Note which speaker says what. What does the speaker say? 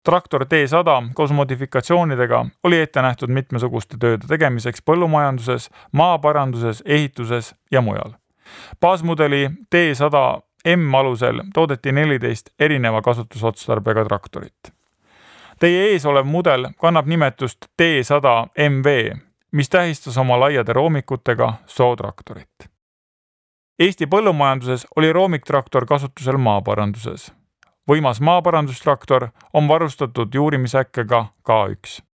Speaker 1: Traktor T100 koos modifikatsioonidega oli ette nähtud mitmesuguste tööde tegemiseks põllumajanduses, maaparanduses, ehituses ja mujal. Baasmudeli T100 M alusel toodeti 14 erineva kasutusotstarbega traktorit. Teie ees olev mudel kannab nimetust T100 MV, mis tähistas oma laiade roomikutega sootraktorit. Eesti põllumajanduses oli roomiktraktor kasutusel maaparanduses. Võimas maaparandustraktor on varustatud juurimisäkkega K1.